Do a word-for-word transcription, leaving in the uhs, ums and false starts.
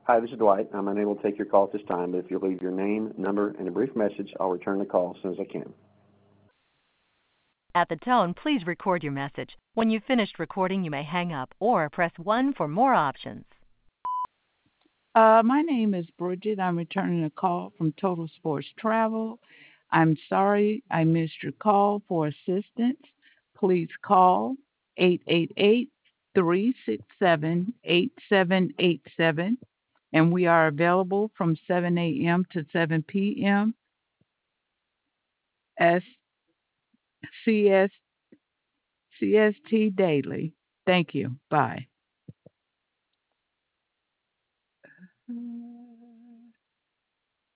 Hi, this is Dwight. I'm unable to take your call at this time, but if you'll leave your name, number, and a brief message, I'll return the call as soon as I can. At the tone, please record your message. When you've finished recording, you may hang up or press one for more options. Uh, my name is Bridget. I'm returning a call from Total Sports Travel. I'm sorry I missed your call. For assistance, please call eight eight eight, three six seven, eight seven eight seven, and we are available from seven a.m. to seven p.m. as C S C S T daily. Thank you. Bye.